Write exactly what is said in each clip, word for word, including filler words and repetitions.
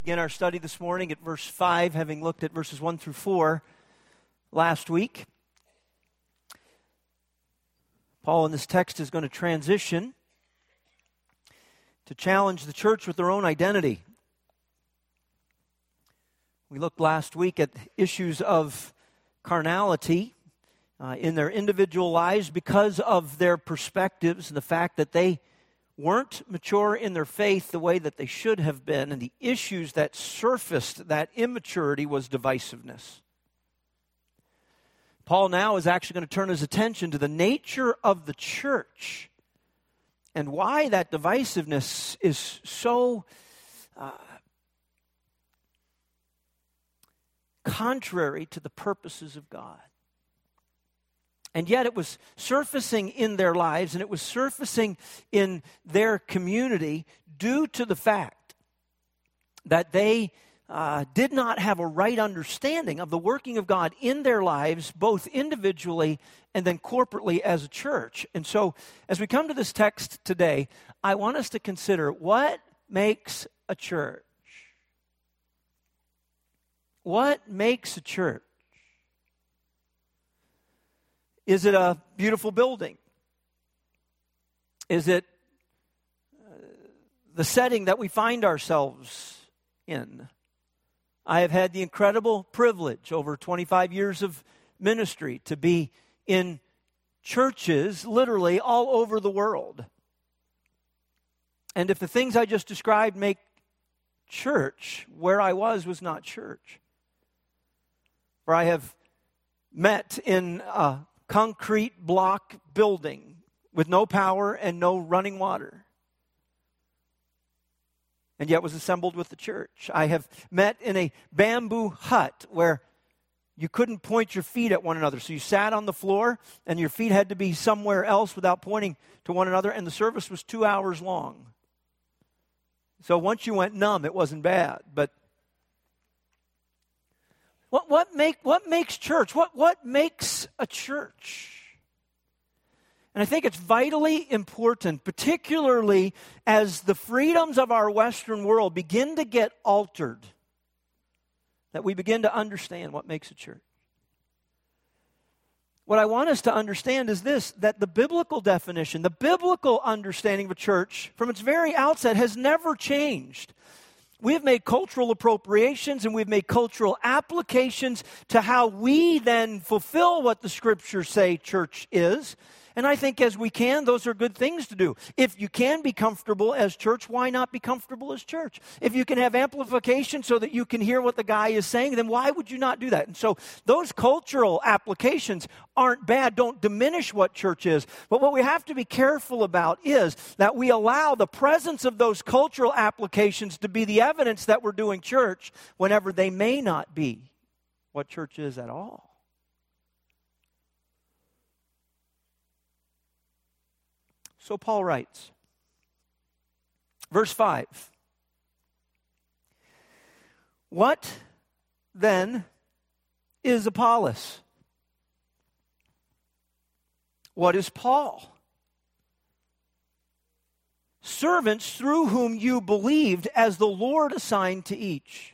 Begin our study this morning at verse five, having looked at verses one through four last week. Paul in this text is going to transition to challenge the church with their own identity. We looked last week at issues of carnality uh, in their individual lives because of their perspectives and the fact that they weren't mature in their faith the way that they should have been, and the issues that surfaced that immaturity was divisiveness. Paul now is actually going to turn his attention to the nature of the church and why that divisiveness is so uh, contrary to the purposes of God. And yet it was surfacing in their lives, and it was surfacing in their community due to the fact that they uh, did not have a right understanding of the working of God in their lives, both individually and then corporately as a church. And so, as we come to this text today, I want us to consider what makes a church. What makes a church? Is it a beautiful building? Is it uh, the setting that we find ourselves in? I have had the incredible privilege over twenty-five years of ministry to be in churches literally all over the world. And if the things I just described make church, where I was was not church. For I have met in a concrete block building with no power and no running water, and yet was assembled with the church. I have met in a bamboo hut where you couldn't point your feet at one another, so you sat on the floor and your feet had to be somewhere else without pointing to one another, and the service was two hours long. So once you went numb, it wasn't bad, but What what make what makes church? What what makes a church? And I think it's vitally important, particularly as the freedoms of our Western world begin to get altered, that we begin to understand what makes a church. What I want us to understand is this, that the biblical definition, the biblical understanding of a church from its very outset has never changed. We have made cultural appropriations and we've made cultural applications to how we then fulfill what the Scriptures say church is. And I think as we can, those are good things to do. If you can be comfortable as church, why not be comfortable as church? If you can have amplification so that you can hear what the guy is saying, then why would you not do that? And so those cultural applications aren't bad, don't diminish what church is. But what we have to be careful about is that we allow the presence of those cultural applications to be the evidence that we're doing church whenever they may not be what church is at all. So Paul writes, verse five, what then is Apollos? What is Paul? Servants through whom you believed as the Lord assigned to each.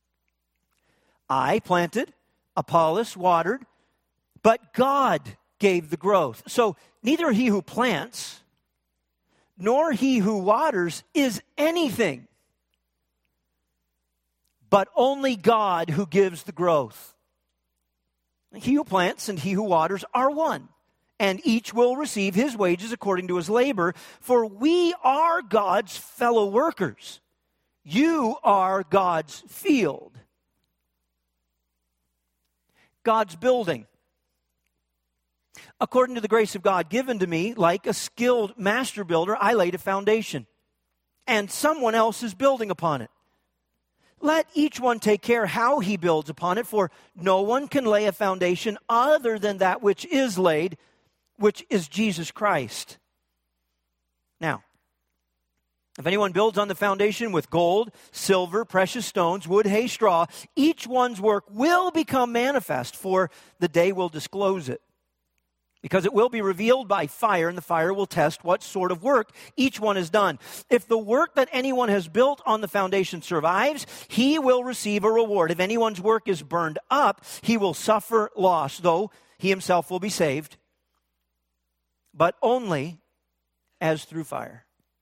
I planted, Apollos watered, but God gave the growth. So neither he who plants nor he who waters is anything, but only God who gives the growth. He who plants and he who waters are one, and each will receive his wages according to his labor, for we are God's fellow workers. You are God's field, God's building. According to the grace of God given to me, like a skilled master builder, I laid a foundation, and someone else is building upon it. Let each one take care how he builds upon it, for no one can lay a foundation other than that which is laid, which is Jesus Christ. Now, if anyone builds on the foundation with gold, silver, precious stones, wood, hay, straw, each one's work will become manifest, for the day will disclose it. because it will be revealed by fire, and the fire will test what sort of work each one has done. If the work that anyone has built on the foundation survives, he will receive a reward. If anyone's work is burned up, he will suffer loss, though he himself will be saved, but only as through fire.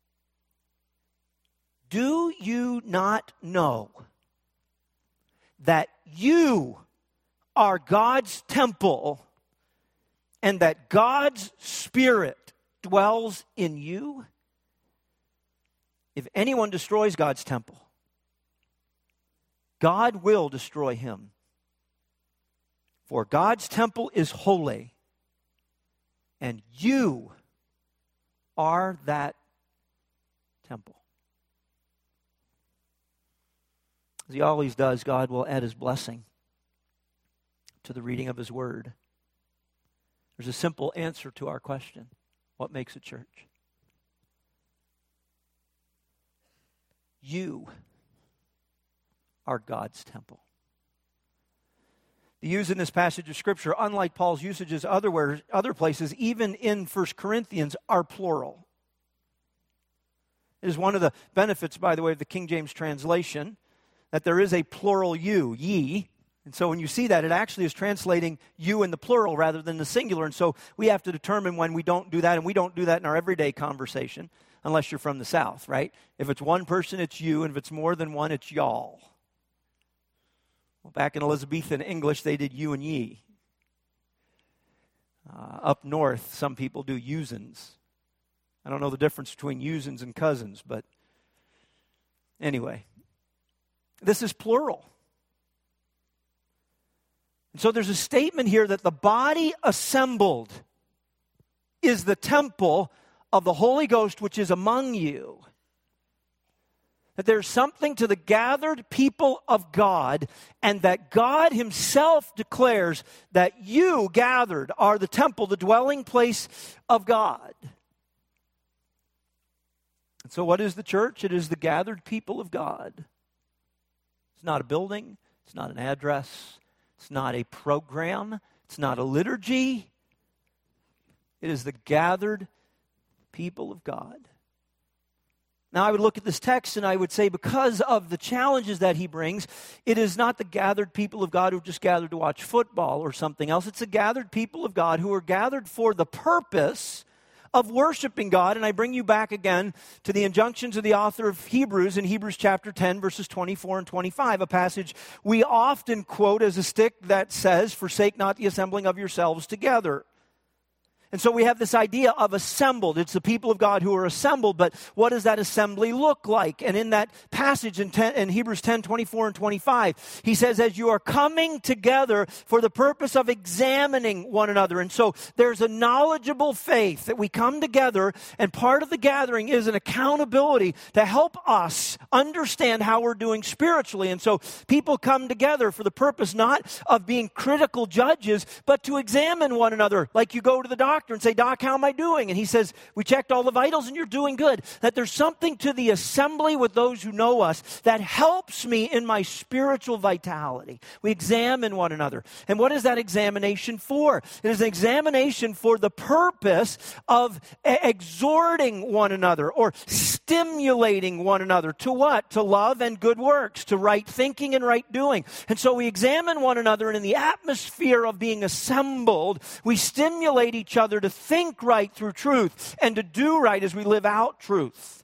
Do you not know that you are God's temple, and that God's Spirit dwells in you? If anyone destroys God's temple, God will destroy him. For God's temple is holy, and you are that temple. As he always does, God will add his blessing to the reading of his word. There's a simple answer to our question. What makes a church? You are God's temple. The use in this passage of Scripture, unlike Paul's usages otherwhere, other places, even in First Corinthians, are plural. It is one of the benefits, by the way, of the King James translation, that there is a plural you, ye. And so when you see that, it actually is translating you in the plural rather than the singular. And so we have to determine when we don't do that, and we don't do that in our everyday conversation, unless you're from the South, right? If it's one person, it's you, and if it's more than one, it's y'all. Well, back in Elizabethan English, they did you and ye. Uh, up north, some people do usins. I don't know the difference between usins and cousins, but anyway, this is plural. And so there's a statement here that the body assembled is the temple of the Holy Ghost which is among you. That there's something to the gathered people of God, and that God himself declares that you gathered are the temple, the dwelling place of God. And so what is the church? It is the gathered people of God. It's not a building. It's not an address. It's not a program. It's not a liturgy. It is the gathered people of God. Now, I would look at this text and I would say, because of the challenges that he brings, it is not the gathered people of God who just gathered to watch football or something else. It's the gathered people of God who are gathered for the purpose of worshiping God. And I bring you back again to the injunctions of the author of Hebrews in Hebrews chapter ten, verses twenty-four and twenty-five, a passage we often quote as a stick that says, "Forsake not the assembling of yourselves together." And so we have this idea of assembled. It's the people of God who are assembled, but what does that assembly look like? And in that passage in, ten, in Hebrews ten, twenty-four and twenty-five, he says, as you are coming together for the purpose of examining one another. And so there's a knowledgeable faith that we come together, and part of the gathering is an accountability to help us understand how we're doing spiritually. And so people come together for the purpose not of being critical judges, but to examine one another. Like you go to the doctor and say, "Doc, how am I doing?" And he says, "We checked all the vitals and you're doing good." That there's something to the assembly with those who know us that helps me in my spiritual vitality. We examine one another. And what is that examination for? It is an examination for the purpose of exhorting one another or stimulating one another to what? To love and good works, to right thinking and right doing. And so we examine one another, and in the atmosphere of being assembled, we stimulate each other to think right through truth and to do right as we live out truth.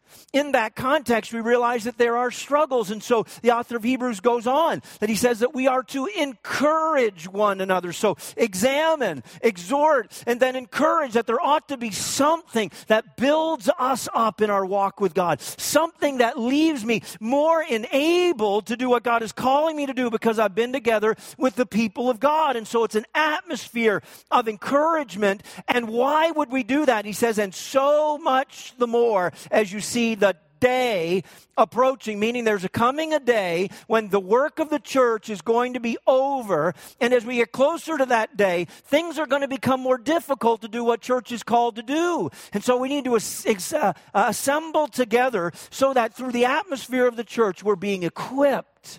In that context, we realize that there are struggles. And so the author of Hebrews goes on, that he says that we are to encourage one another. So examine, exhort, and then encourage, that there ought to be something that builds us up in our walk with God. Something that leaves me more enabled to do what God is calling me to do because I've been together with the people of God. And so it's an atmosphere of encouragement. And why would we do that? He says, and so much the more as you see the day approaching, meaning there's a coming a day when the work of the church is going to be over. And as we get closer to that day, things are going to become more difficult to do what church is called to do. And so we need to uh, assemble together so that through the atmosphere of the church, we're being equipped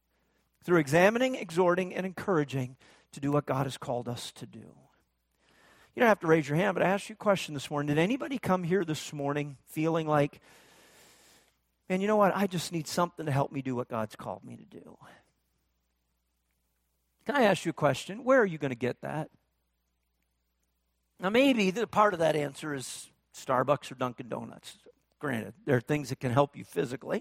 through examining, exhorting, and encouraging to do what God has called us to do. You don't have to raise your hand, but I asked you a question this morning. Did anybody come here this morning feeling like, man, you know what? I just need something to help me do what God's called me to do. Can I ask you a question? Where are you going to get that? Now, maybe the part of that answer is Starbucks or Dunkin' Donuts. Granted, there are things that can help you physically.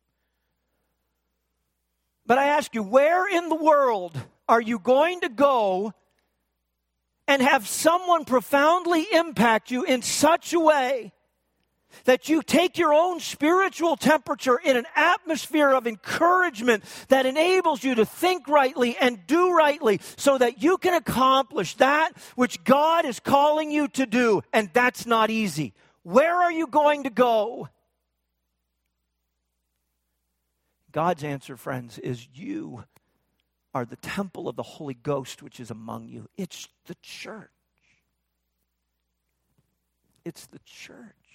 But I ask you, where in the world are you going to go and have someone profoundly impact you in such a way that you take your own spiritual temperature in an atmosphere of encouragement that enables you to think rightly and do rightly so that you can accomplish that which God is calling you to do? And that's not easy. Where are you going to go? God's answer, friends, is you are the temple of the Holy Ghost which is among you. It's the church. It's the church.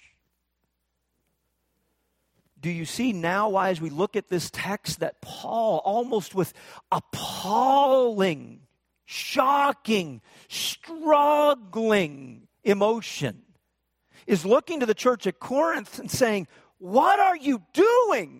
Do you see now why, as we look at this text, that Paul, almost with appalling, shocking, struggling emotion, is looking to the church at Corinth and saying, what are you doing?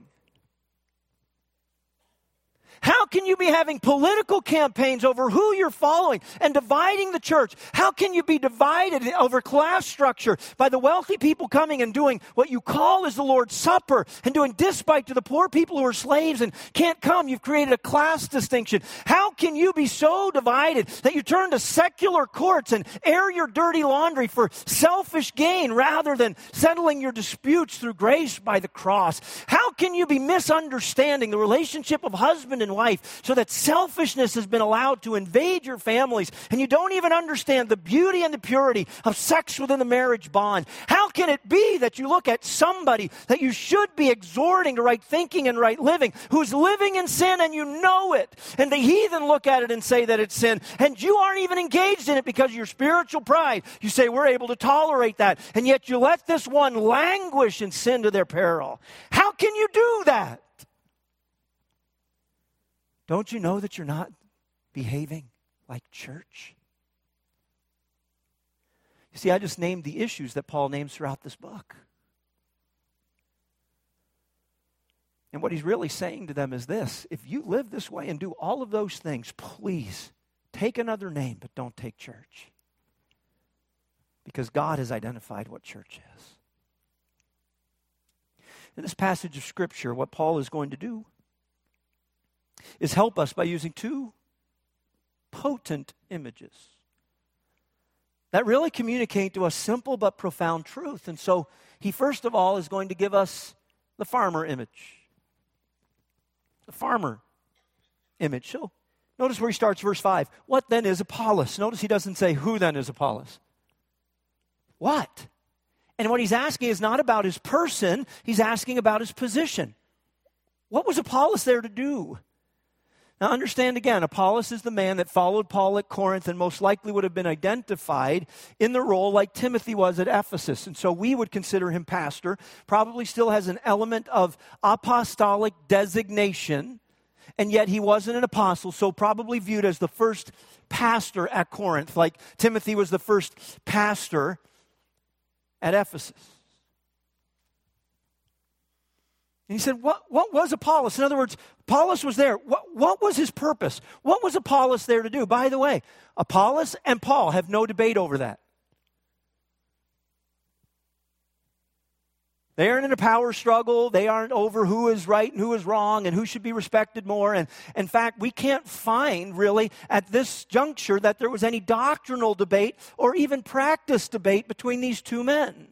How can you be having political campaigns over who you're following and dividing the church? How can you be divided over class structure by the wealthy people coming and doing what you call is the Lord's Supper and doing despite to the poor people who are slaves and can't come? You've created a class distinction. How can you be so divided that you turn to secular courts and air your dirty laundry for selfish gain rather than settling your disputes through grace by the cross? How can you be misunderstanding the relationship of husband and wife so that selfishness has been allowed to invade your families and you don't even understand the beauty and the purity of sex within the marriage bond? How can it be that you look at somebody that you should be exhorting to right thinking and right living who's living in sin and you know it, and the heathen look at it and say that it's sin, and you aren't even engaged in it because of your spiritual pride? You say, we're able to tolerate that, and yet you let this one languish in sin to their peril. How can you do that? Don't you know that you're not behaving like church? You see, I just named the issues that Paul names throughout this book. And what he's really saying to them is this: if you live this way and do all of those things, please take another name, but don't take church. Because God has identified what church is. In this passage of Scripture, what Paul is going to do is help us by using two potent images that really communicate to us simple but profound truth. And so he first of all is going to give us the farmer image. The farmer image. So notice where he starts, verse five. What then is Apollos? Notice he doesn't say, who then is Apollos? What? And what he's asking is not about his person, he's asking about his position. What was Apollos there to do? Now understand again, Apollos is the man that followed Paul at Corinth and most likely would have been identified in the role like Timothy was at Ephesus. And so we would consider him pastor, probably still has an element of apostolic designation, and yet he wasn't an apostle, so probably viewed as the first pastor at Corinth, like Timothy was the first pastor at Ephesus. And he said, what, what was Apollos? In other words, Apollos was there. What, what was his purpose? What was Apollos there to do? By the way, Apollos and Paul have no debate over that. They aren't in a power struggle. They aren't over who is right and who is wrong and who should be respected more. And in fact, we can't find really at this juncture that there was any doctrinal debate or even practice debate between these two men.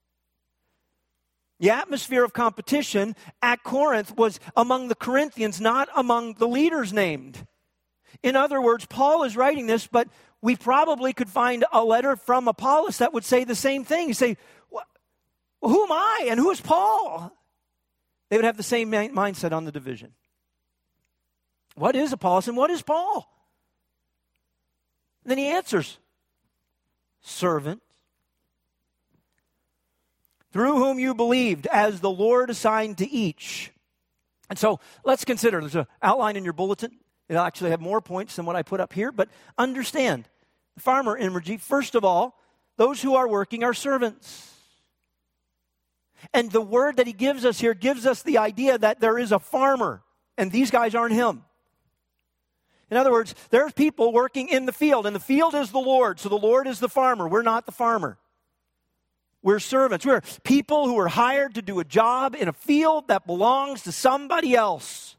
The atmosphere of competition at Corinth was among the Corinthians, not among the leaders named. In other words, Paul is writing this, but we probably could find a letter from Apollos that would say the same thing. You say, well, who am I and who is Paul? They would have the same mindset on the division. What is Apollos and what is Paul? And then he answers, servant, through whom you believed, as the Lord assigned to each. And so let's consider, there's an outline in your bulletin. It'll actually have more points than what I put up here, but understand, The farmer imagery, first of all, those who are working are servants. And the word that he gives us here gives us the idea that there is a farmer, and these guys aren't him. In other words, there's people working in the field, and the field is the Lord, so the Lord is the farmer. We're not the farmer. We're servants. We're people who are hired to do a job in a field that belongs to somebody else.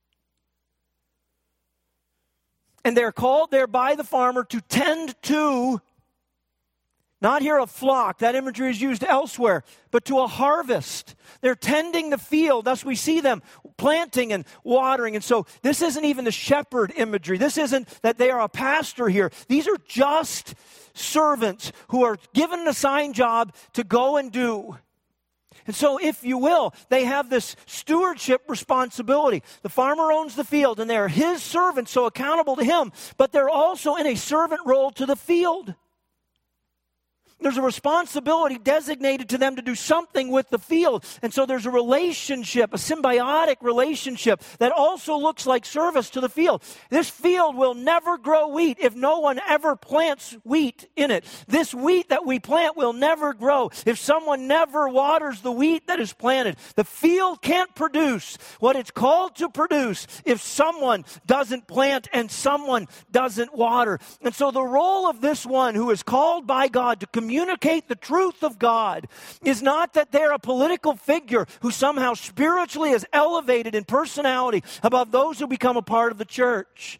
And they're called there by the farmer to tend to, not here a flock, that imagery is used elsewhere, but to a harvest. They're tending the field, thus we see them planting and watering. And so this isn't even the shepherd imagery. This isn't that they are a pastor here. These are just servants who are given an assigned job to go and do. And so, if you will, they have this stewardship responsibility. The farmer owns the field, and they are his servants, so accountable to him, but they're also in a servant role to the field. There's a responsibility designated to them to do something with the field. And so there's a relationship, a symbiotic relationship that also looks like service to the field. This field will never grow wheat if no one ever plants wheat in it. This wheat that we plant will never grow if someone never waters the wheat that is planted. The field can't produce what it's called to produce if someone doesn't plant and someone doesn't water. And so the role of this one who is called by God to communicate Communicate the truth of God is not that they're a political figure who somehow spiritually is elevated in personality above those who become a part of the church.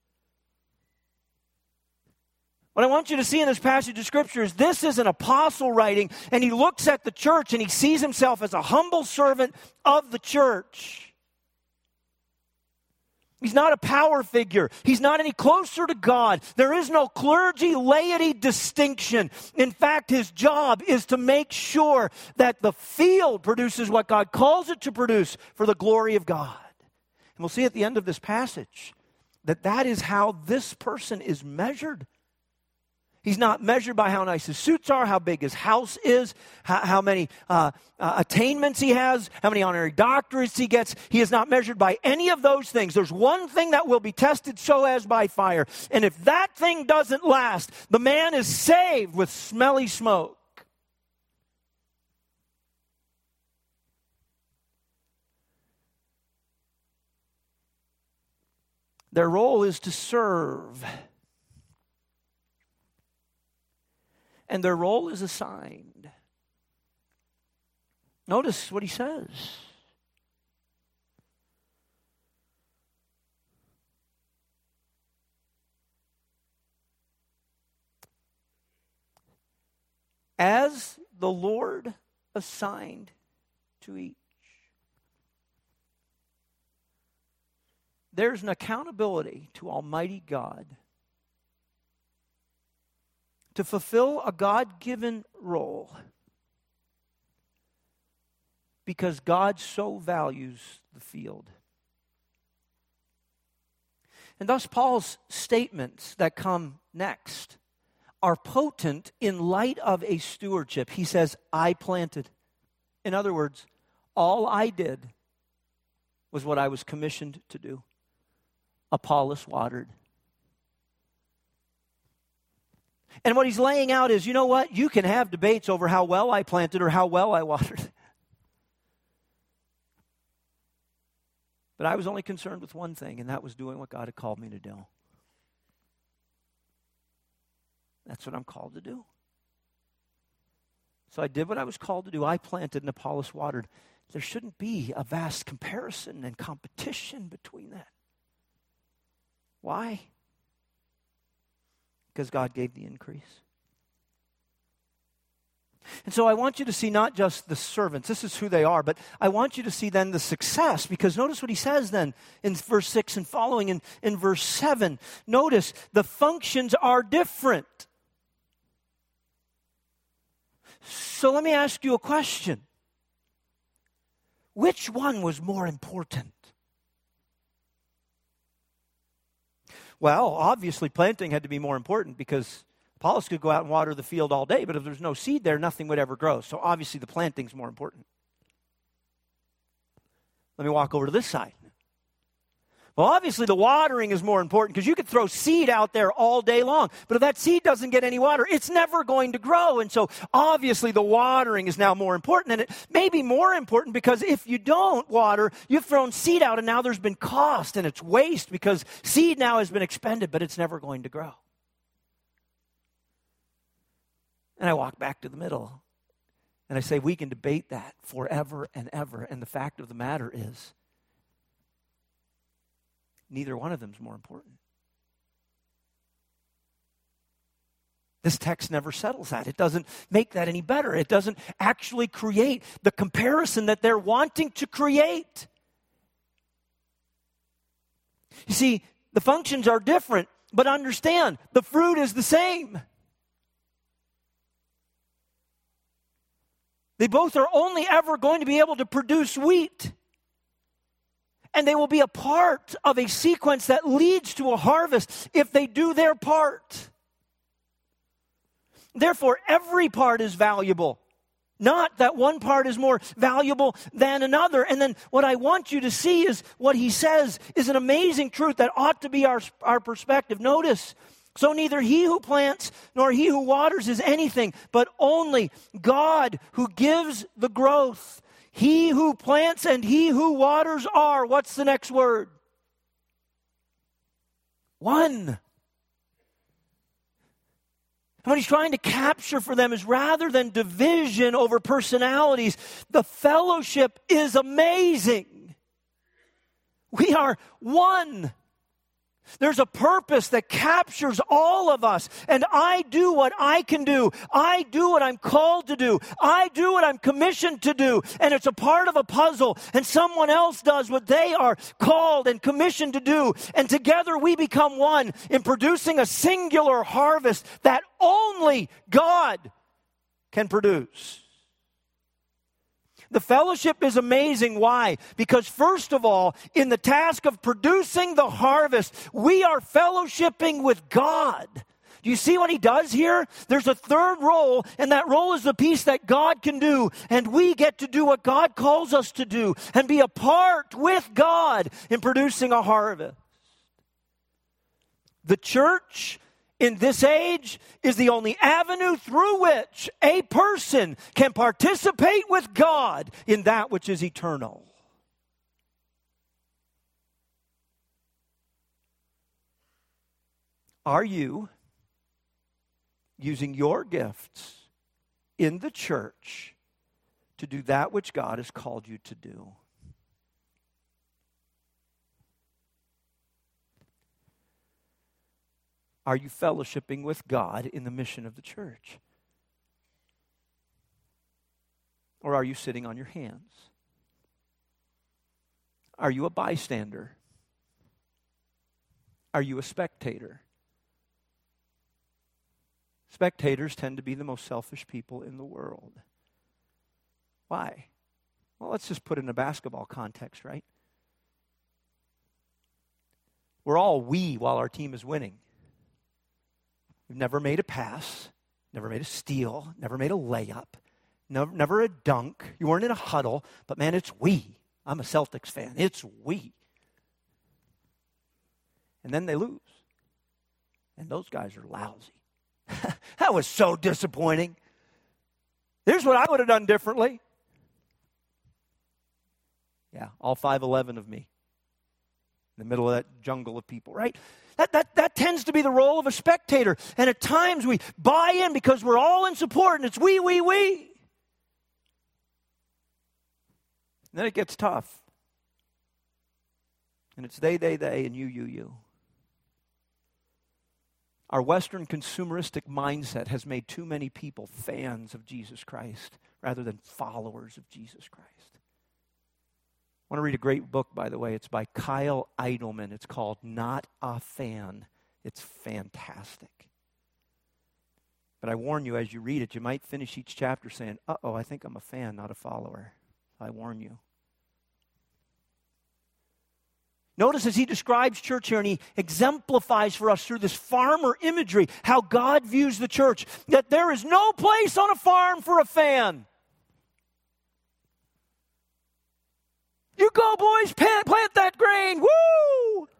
What I want you to see in this passage of Scripture is this is an apostle writing, and he looks at the church and he sees himself as a humble servant of the church. He's not a power figure. He's not any closer to God. There is no clergy-laity distinction. In fact, his job is to make sure that the field produces what God calls it to produce for the glory of God. And we'll see at the end of this passage that that is how this person is measured. He's not measured by how nice his suits are, how big his house is, how, how many uh, uh, attainments he has, how many honorary doctorates he gets. He is not measured by any of those things. There's one thing that will be tested, so as by fire. And if that thing doesn't last, the man is saved with smelly smoke. Their role is to serve. And their role is assigned. Notice what he says. As the Lord assigned to each. There's an accountability to Almighty God to fulfill a God-given role because God so values the field. And thus Paul's statements that come next are potent in light of a stewardship. He says, I planted. In other words, all I did was what I was commissioned to do. Apollos watered. And what he's laying out is, you know what? You can have debates over how well I planted or how well I watered. But I was only concerned with one thing, and that was doing what God had called me to do. That's what I'm called to do. So I did what I was called to do. I planted and Apollos watered. There shouldn't be a vast comparison and competition between that. Why? Because God gave the increase. And so I want you to see not just the servants, this is who they are, but I want you to see then the success, because notice what he says then in verse six and following in, in verse seven. Notice the functions are different. So let me ask you a question. Which one was more important? Well, obviously planting had to be more important because Apollos could go out and water the field all day, but if there's no seed there, nothing would ever grow. So obviously the planting's more important. Let me walk over to this side. Well, obviously the watering is more important because you could throw seed out there all day long. But if that seed doesn't get any water, it's never going to grow. And so obviously the watering is now more important. And it may be more important because if you don't water, you've thrown seed out and now there's been cost and it's waste because seed now has been expended, but it's never going to grow. And I walk back to the middle and I say, we can debate that forever and ever. And the fact of the matter is, neither one of them is more important. This text never settles that. It doesn't make that any better. It doesn't actually create the comparison that they're wanting to create. You see, the functions are different, but understand, the fruit is the same. They both are only ever going to be able to produce wheat. And they will be a part of a sequence that leads to a harvest if they do their part. Therefore, every part is valuable. Not that one part is more valuable than another. And then what I want you to see is what he says is an amazing truth that ought to be our, our perspective. Notice, so neither he who plants nor he who waters is anything, but only God who gives the growth. He who plants and he who waters are, what's the next word? One. And what he's trying to capture for them is rather than division over personalities, the fellowship is amazing. We are one. There's a purpose that captures all of us. And I do what I can do. I do what I'm called to do. I do what I'm commissioned to do. And it's a part of a puzzle. And someone else does what they are called and commissioned to do. And together we become one in producing a singular harvest that only God can produce. The fellowship is amazing. Why? Because first of all, in the task of producing the harvest, we are fellowshipping with God. Do you see what he does here? There's a third role, and that role is the piece that God can do, and we get to do what God calls us to do and be a part with God in producing a harvest. The church in this age is the only avenue through which a person can participate with God in that which is eternal. Are you using your gifts in the church to do that which God has called you to do? Are you fellowshipping with God in the mission of the church? Or are you sitting on your hands? Are you a bystander? Are you a spectator? Spectators tend to be the most selfish people in the world. Why? Well, let's just put it in a basketball context, right? We're all we while our team is winning. We've never made a pass, never made a steal, never made a layup, never, never a dunk. You weren't in a huddle, but man, it's we. I'm a Celtics fan. It's we. And then they lose. And those guys are lousy. That was so disappointing. Here's what I would have done differently. Yeah, all five eleven of me. In the middle of that jungle of people, right? That, that, that tends to be the role of a spectator. And at times we buy in because we're all in support and it's we, we, we. And then it gets tough. And it's they, they, they, and you, you, you. Our Western consumeristic mindset has made too many people fans of Jesus Christ rather than followers of Jesus Christ. I want to read a great book, by the way. It's by Kyle Idleman. It's called Not a Fan. It's fantastic. But I warn you, as you read it, you might finish each chapter saying, uh-oh, I think I'm a fan, not a follower. I warn you. Notice as he describes church here, and he exemplifies for us through this farmer imagery how God views the church, that there is no place on a farm for a fan. You go, boys, plant, plant that grain. Woo!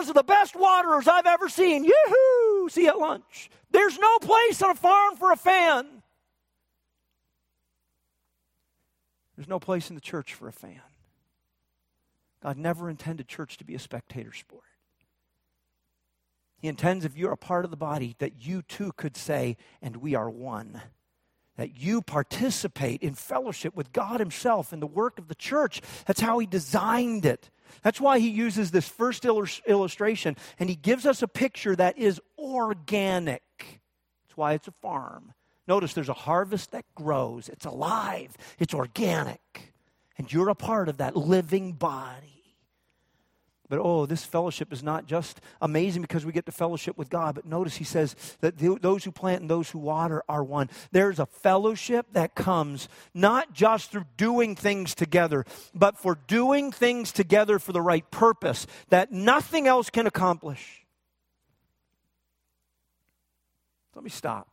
fellas are the best waterers I've ever seen. Yoo-hoo! See you at lunch. There's no place on a farm for a fan. There's no place in the church for a fan. God never intended church to be a spectator sport. He intends, if you're a part of the body, that you too could say, and we are one. That you participate in fellowship with God himself in the work of the church. That's how he designed it. That's why he uses this first illustration, and he gives us a picture that is organic. That's why it's a farm. Notice there's a harvest that grows. It's alive. It's organic. And you're a part of that living body. But oh, this fellowship is not just amazing because we get to fellowship with God. But notice he says that th- those who plant and those who water are one. There's a fellowship that comes not just through doing things together, but for doing things together for the right purpose that nothing else can accomplish. Let me stop.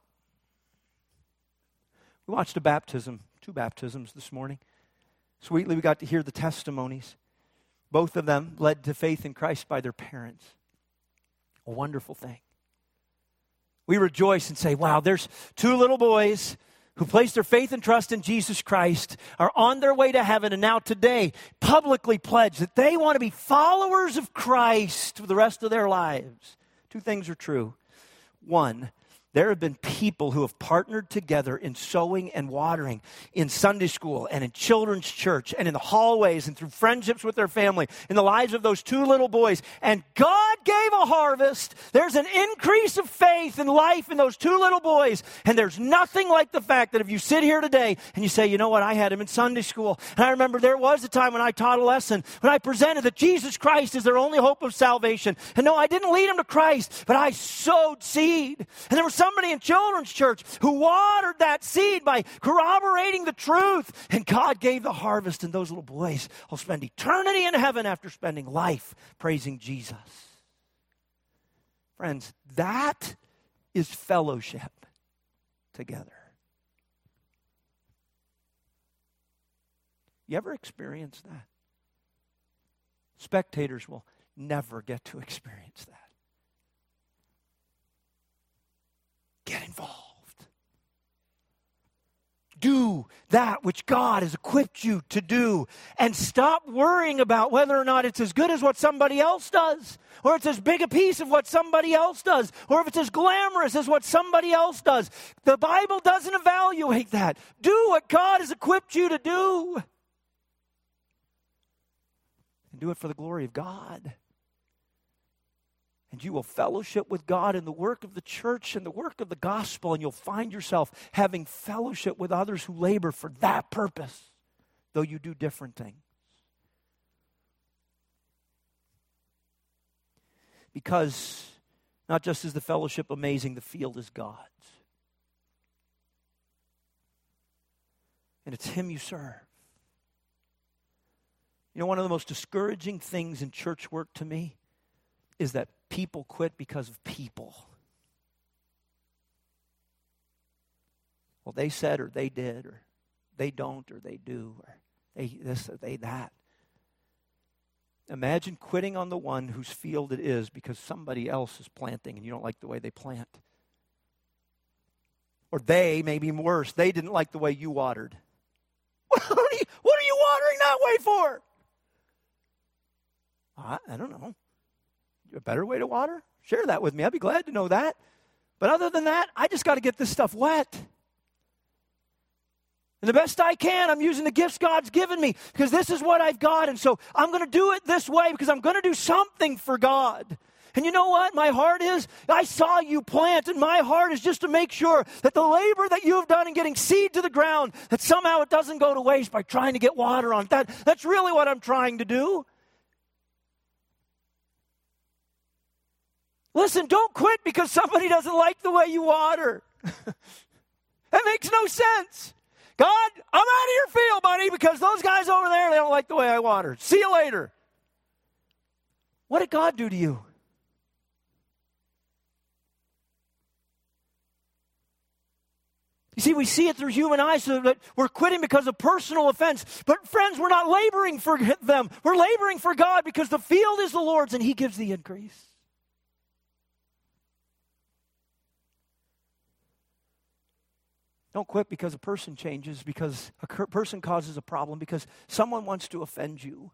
We watched a baptism, two baptisms this morning. Sweetly, we got to hear the testimonies. Both of them led to faith in Christ by their parents. A wonderful thing. We rejoice and say, wow, there's two little boys who placed their faith and trust in Jesus Christ, are on their way to heaven, and now today publicly pledge that they want to be followers of Christ for the rest of their lives. Two things are true. One, there have been people who have partnered together in sowing and watering in Sunday school and in children's church and in the hallways and through friendships with their family in the lives of those two little boys. And God gave a harvest. There's an increase of faith and life in those two little boys. And there's nothing like the fact that if you sit here today and you say, you know what, I had him in Sunday school. And I remember there was a time when I taught a lesson when I presented that Jesus Christ is their only hope of salvation. And no, I didn't lead them to Christ, but I sowed seed. And there was somebody in children's church who watered that seed by corroborating the truth. And God gave the harvest, and those little boys will spend eternity in heaven after spending life praising Jesus. Friends, that is fellowship together. You ever experienced that? Spectators will never get to experience that. Get involved. Do that which God has equipped you to do. And stop worrying about whether or not it's as good as what somebody else does, or it's as big a piece of what somebody else does, or if it's as glamorous as what somebody else does. The Bible doesn't evaluate that. Do what God has equipped you to do. And do it for the glory of God. And you will fellowship with God in the work of the church and the work of the gospel, and you'll find yourself having fellowship with others who labor for that purpose, though you do different things. Because not just is the fellowship amazing, the field is God's. And it's Him you serve. You know, one of the most discouraging things in church work to me is that people quit because of people. Well, they said, or they did, or they don't, or they do, or they this, or they that. Imagine quitting on the one whose field it is because somebody else is planting and you don't like the way they plant. Or they, maybe worse, they didn't like the way you watered. What are you, what are you watering that way for? I, I don't know. A better way to water? Share that with me. I'd be glad to know that. But other than that, I just got to get this stuff wet. And the best I can, I'm using the gifts God's given me because this is what I've got. And so I'm going to do it this way because I'm going to do something for God. And you know what my heart is? I saw you plant, and my heart is just to make sure that the labor that you have done in getting seed to the ground, that somehow it doesn't go to waste by trying to get water on it. That, that's really what I'm trying to do. Listen, don't quit because somebody doesn't like the way you water. That makes no sense. God, I'm out of your field, buddy, because those guys over there, they don't like the way I water. See you later. What did God do to you? You see, we see it through human eyes so that we're quitting because of personal offense. But friends, we're not laboring for them. We're laboring for God because the field is the Lord's and He gives the increase. Don't quit because a person changes, because a person causes a problem, because someone wants to offend you.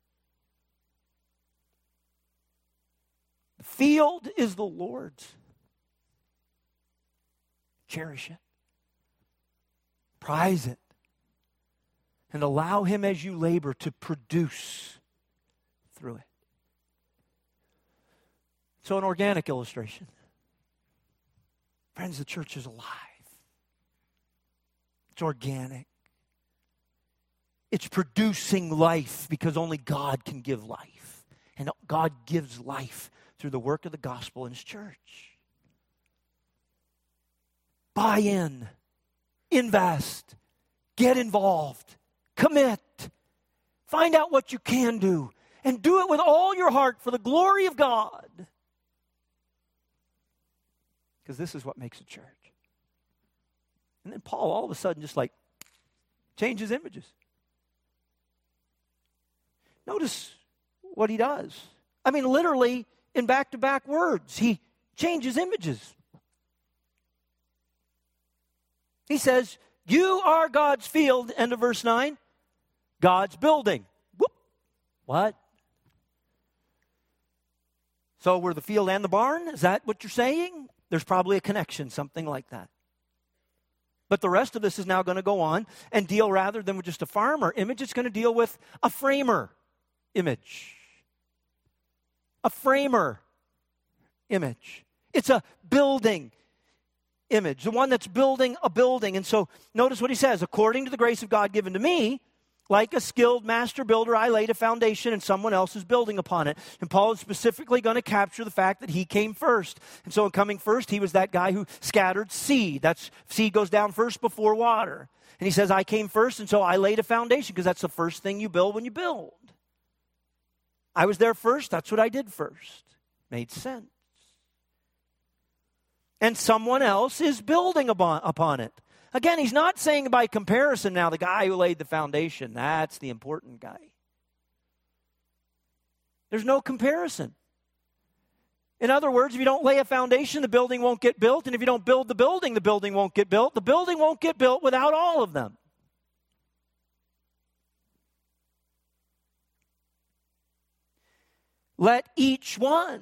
The field is the Lord's. Cherish it. Prize it. And allow Him as you labor to produce through it. So an organic illustration. Friends, the church is alive. It's organic. It's producing life because only God can give life. And God gives life through the work of the gospel in His church. Buy in. Invest. Get involved. Commit. Find out what you can do. And do it with all your heart for the glory of God. Because this is what makes a church. And then Paul all of a sudden just like changes images. Notice what he does. I mean, literally in back-to-back words, he changes images. He says, you are God's field, end of verse nine. God's building. Whoop. What? So we're the field and the barn? Is that what you're saying? There's probably a connection, something like that. But the rest of this is now going to go on and deal, rather than with just a farmer image, it's going to deal with a framer image. A framer image. It's a building image, the one that's building a building. And so notice what he says, according to the grace of God given to me, like a skilled master builder, I laid a foundation and someone else is building upon it. And Paul is specifically going to capture the fact that he came first. And so in coming first, he was that guy who scattered seed. That's seed goes down first before water. And he says, I came first, and so I laid a foundation, because that's the first thing you build when you build. I was there first, that's what I did first. Made sense. And someone else is building upon, upon it. Again, he's not saying by comparison now the guy who laid the foundation, that's the important guy. There's no comparison. In other words, if you don't lay a foundation, the building won't get built. And if you don't build the building, the building won't get built. The building won't get built without all of them. Let each one.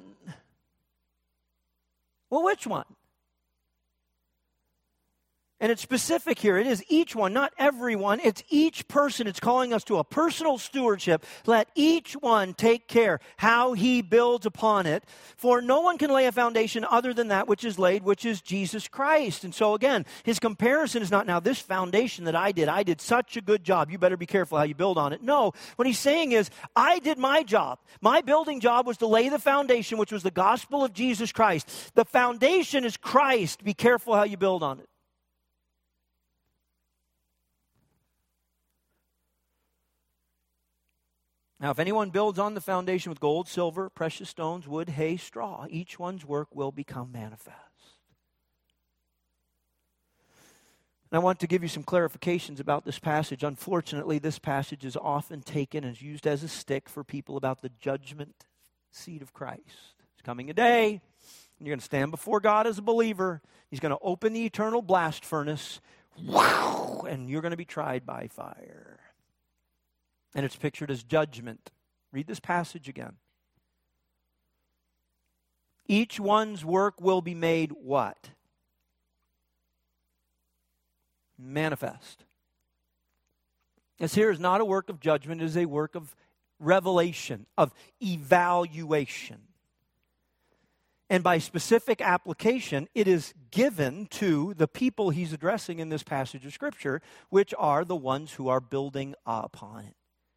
Well, which one? And it's specific here. It is each one, not everyone. It's each person. It's calling us to a personal stewardship. Let each one take care how he builds upon it. For no one can lay a foundation other than that which is laid, which is Jesus Christ. And so again, his comparison is not, now this foundation that I did, I did such a good job. You better be careful how you build on it. No, what he's saying is, I did my job. My building job was to lay the foundation, which was the gospel of Jesus Christ. The foundation is Christ. Be careful how you build on it. Now, if anyone builds on the foundation with gold, silver, precious stones, wood, hay, straw, each one's work will become manifest. And I want to give you some clarifications about this passage. Unfortunately, this passage is often taken and used as a stick for people about the judgment seat of Christ. It's coming a day, and you're going to stand before God as a believer. He's going to open the eternal blast furnace, wow, and you're going to be tried by fire. And it's pictured as judgment. Read this passage again. Each one's work will be made what? Manifest. This here is not a work of judgment. It is a work of revelation, of evaluation. And by specific application, it is given to the people he's addressing in this passage of Scripture, which are the ones who are building upon it.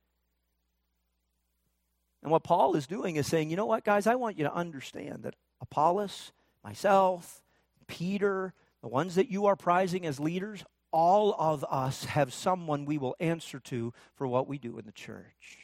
And what Paul is doing is saying, you know what, guys, I want you to understand that Apollos, myself, Peter, the ones that you are prizing as leaders, all of us have someone we will answer to for what we do in the church.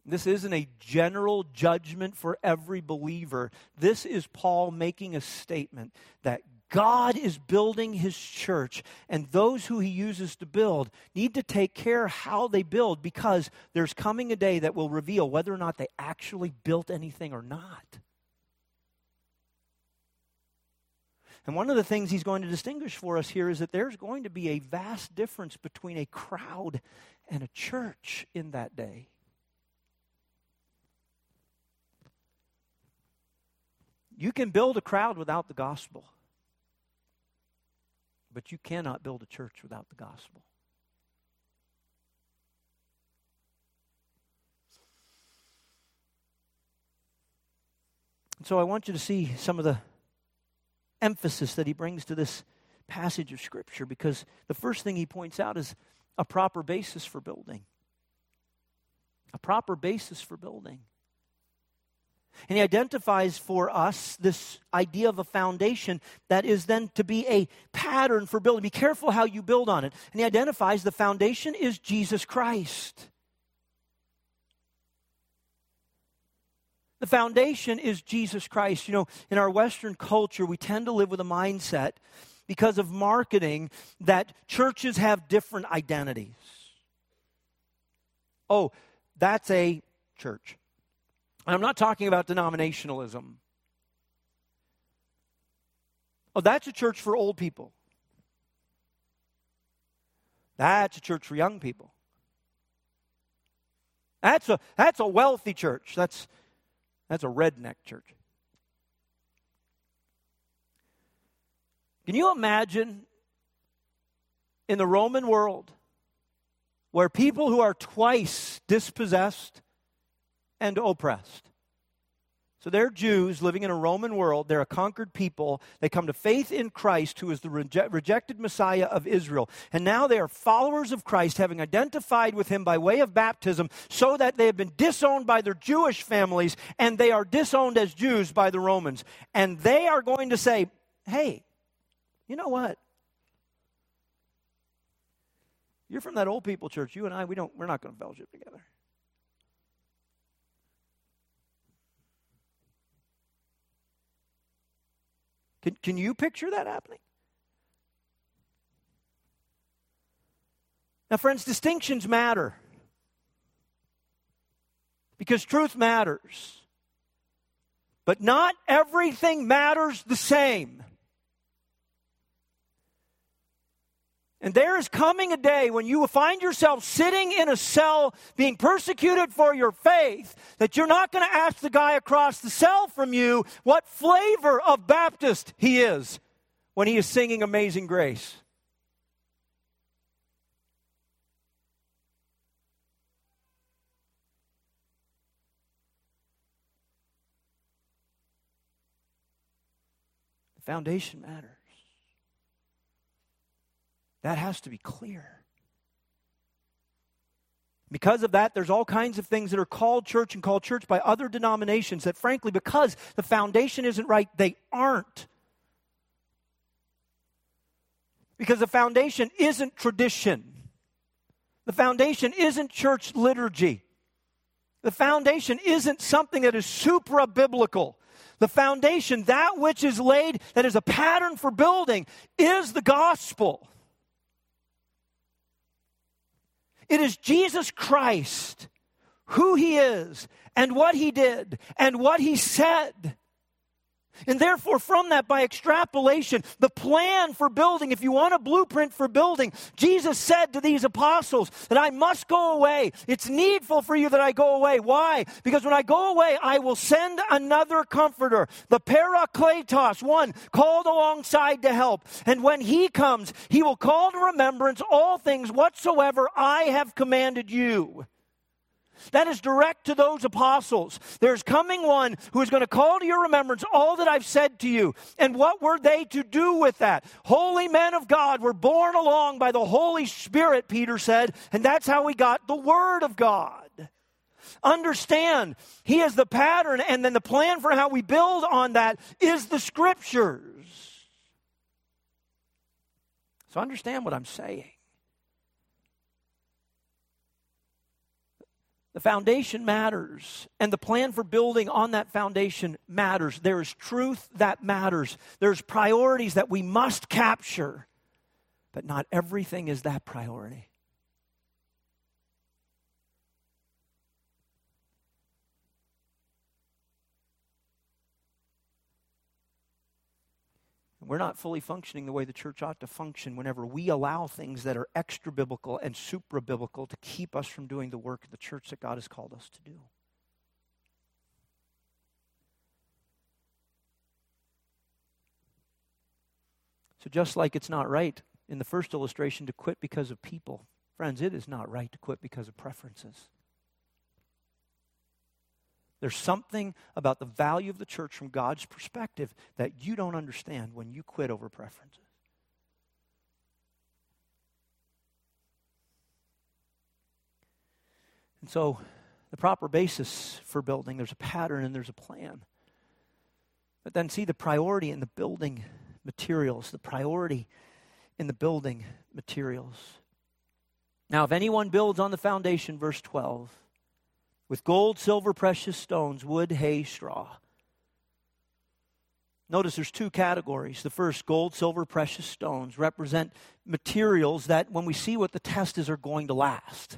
This isn't a general judgment for every believer. This is Paul making a statement that God is building his church, and those who he uses to build need to take care how they build, because there's coming a day that will reveal whether or not they actually built anything or not. And one of the things he's going to distinguish for us here is that there's going to be a vast difference between a crowd and a church in that day. You can build a crowd without the gospel, but you cannot build a church without the gospel. And so I want you to see some of the emphasis that he brings to this passage of Scripture, because the first thing he points out is a proper basis for building. A proper basis for building. And he identifies for us this idea of a foundation that is then to be a pattern for building. Be careful how you build on it. And he identifies the foundation is Jesus Christ. The foundation is Jesus Christ. You know, in our Western culture, we tend to live with a mindset, because of marketing, that churches have different identities. Oh, that's a church. I'm not talking about denominationalism. Oh, that's a church for old people. That's a church for young people. That's a that's a wealthy church. That's that's a redneck church. Can you imagine in the Roman world where people who are twice dispossessed and oppressed? So they're Jews living in a Roman world. They're a conquered people. They come to faith in Christ, who is the reje- rejected Messiah of Israel. And now they are followers of Christ, having identified with him by way of baptism, so that they have been disowned by their Jewish families, and they are disowned as Jews by the Romans. And they are going to say, hey, you know what? You're from that old people church. You and I, we don't, we're not going to fellowship together. Can, can you picture that happening? Now, friends, distinctions matter, because truth matters. But not everything matters the same. And there is coming a day when you will find yourself sitting in a cell being persecuted for your faith, that you're not going to ask the guy across the cell from you what flavor of Baptist he is when he is singing Amazing Grace. The foundation matters. That has to be clear. Because of that, there's all kinds of things that are called church and called church by other denominations that, frankly, because the foundation isn't right, they aren't. Because the foundation isn't tradition. The foundation isn't church liturgy. The foundation isn't something that is supra-biblical. The foundation, that which is laid, that is a pattern for building, is the gospel. It is Jesus Christ, who he is, and what he did, and what he said. And therefore, from that, by extrapolation, the plan for building, if you want a blueprint for building, Jesus said to these apostles that I must go away. It's needful for you that I go away. Why? Because when I go away, I will send another comforter, the Parakletos, one called alongside to help. And when he comes, he will call to remembrance all things whatsoever I have commanded you. That is direct to those apostles. There's coming one who is going to call to your remembrance all that I've said to you. And what were they to do with that? Holy men of God were borne along by the Holy Spirit, Peter said, and that's how we got the Word of God. Understand, he is the pattern, and then the plan for how we build on that is the Scriptures. So understand what I'm saying. The foundation matters, and the plan for building on that foundation matters. There is truth that matters. There's priorities that we must capture, but not everything is that priority. We're not fully functioning the way the church ought to function whenever we allow things that are extra biblical and supra biblical to keep us from doing the work of the church that God has called us to do. So just like it's not right in the first illustration to quit because of people, friends, it is not right to quit because of preferences. There's something about the value of the church from God's perspective that you don't understand when you quit over preferences. And so, the proper basis for building, there's a pattern and there's a plan. But then see the priority in the building materials, the priority in the building materials. Now, if anyone builds on the foundation, verse twelve, with gold, silver, precious stones, wood, hay, straw. Notice there's two categories. The first, gold, silver, precious stones, represent materials that, when we see what the test is, are going to last.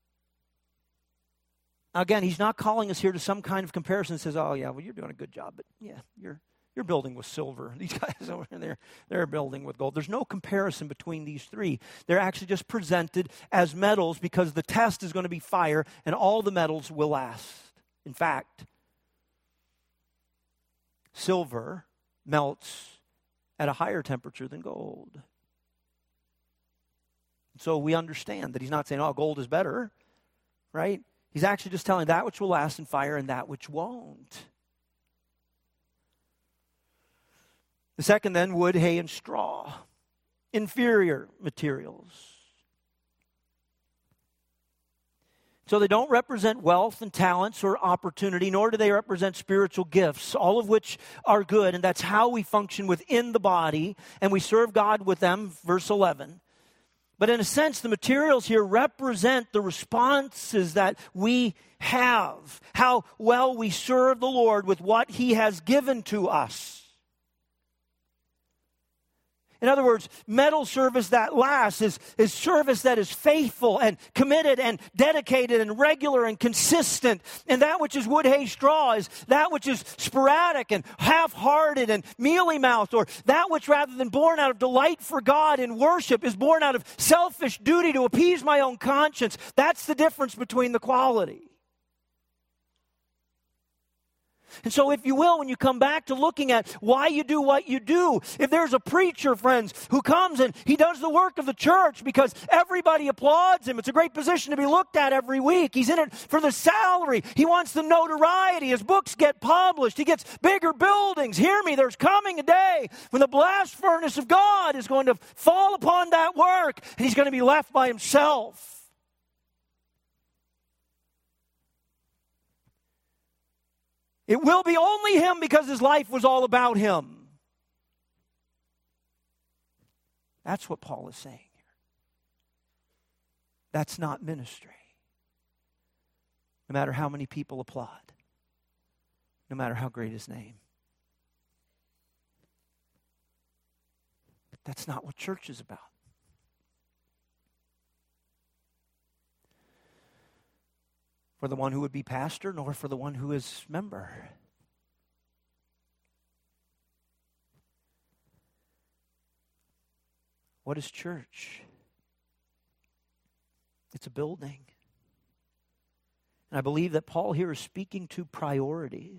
Now again, he's not calling us here to some kind of comparison that says, oh yeah, well you're doing a good job, but yeah, you're you're building with silver. These guys over there, they're building with gold. There's no comparison between these three. They're actually just presented as metals because the test is going to be fire and all the metals will last. In fact, silver melts at a higher temperature than gold. So we understand that he's not saying, oh, gold is better, right? He's actually just telling that which will last in fire and that which won't. The second then, wood, hay, and straw. Inferior materials. So they don't represent wealth and talents or opportunity, nor do they represent spiritual gifts, all of which are good, and that's how we function within the body, and we serve God with them, verse eleven. But in a sense, the materials here represent the responses that we have, how well we serve the Lord with what He has given to us. In other words, metal service that lasts is, is service that is faithful and committed and dedicated and regular and consistent. And that which is wood, hay, straw is that which is sporadic and half-hearted and mealy-mouthed, or that which, rather than born out of delight for God in worship, is born out of selfish duty to appease my own conscience. That's the difference between the quality. And so, if you will, when you come back to looking at why you do what you do, if there's a preacher, friends, who comes and he does the work of the church because everybody applauds him, it's a great position to be looked at every week. He's in it for the salary. He wants the notoriety. His books get published. He gets bigger buildings. Hear me, there's coming a day when the blast furnace of God is going to fall upon that work, and he's going to be left by himself. It will be only him because his life was all about him. That's what Paul is saying here. That's not ministry. No matter how many people applaud. No matter how great his name. That's not what church is about. For the one who would be pastor, nor for the one who is member. What is church? It's a building. And I believe that Paul here is speaking to priorities.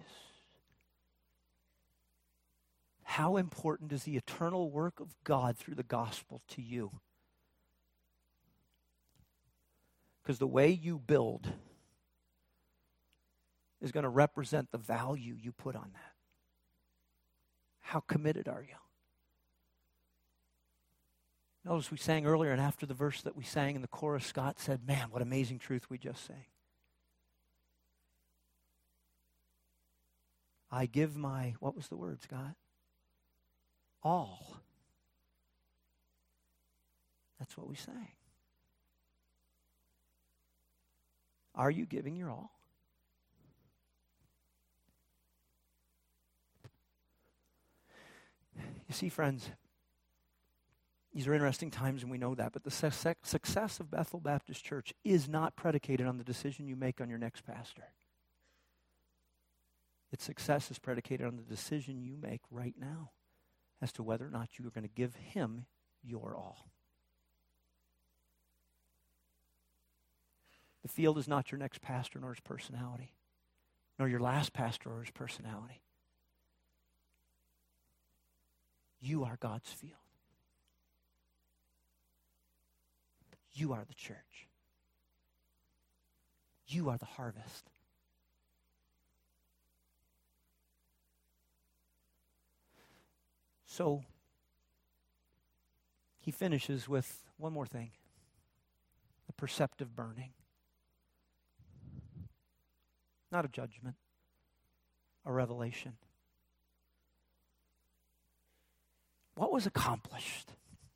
How important is the eternal work of God through the gospel to you? Because the way you build is going to represent the value you put on that. How committed are you? Notice we sang earlier, and after the verse that we sang in the chorus, Scott said, man, what amazing truth we just sang. I give my, what was the word, Scott? All. That's what we sang. Are you giving your all? You see, friends, these are interesting times and we know that, but the su- success of Bethel Baptist Church is not predicated on the decision you make on your next pastor. Its success is predicated on the decision you make right now as to whether or not you are going to give him your all. The field is not your next pastor nor his personality, nor your last pastor or his personality. You are God's field. You are the church. You are the harvest. So, he finishes with one more thing. The perceptive burning. Not a judgment, a revelation. What was accomplished?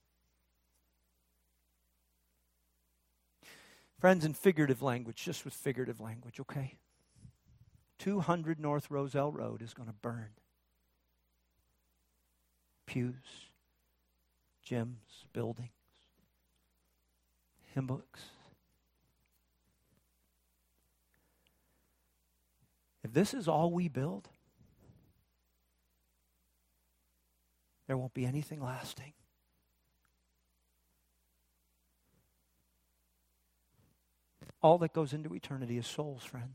Friends, in figurative language, just with figurative language, okay? two hundred North Roselle Road is going to burn. Pews, gyms, buildings, hymn books. If this is all we build, there won't be anything lasting. All that goes into eternity is souls, friends.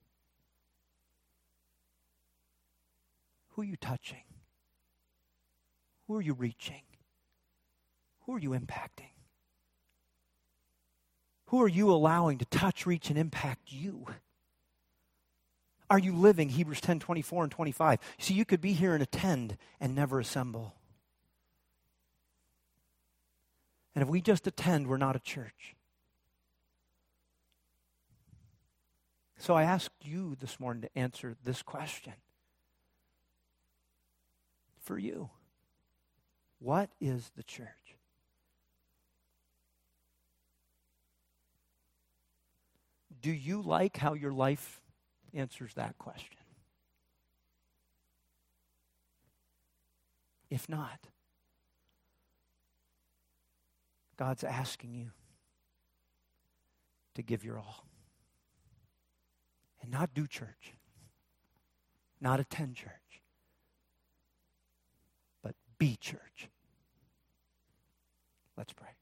Who are you touching? Who are you reaching? Who are you impacting? Who are you allowing to touch, reach, and impact you? Are you living Hebrews ten, twenty-four and twenty-five? See, you could be here and attend and never assemble. And if we just attend, we're not a church. So I asked you this morning to answer this question. For you, what is the church? Do you like how your life answers that question? If not, God's asking you to give your all. And not do church, not attend church, but be church. Let's pray.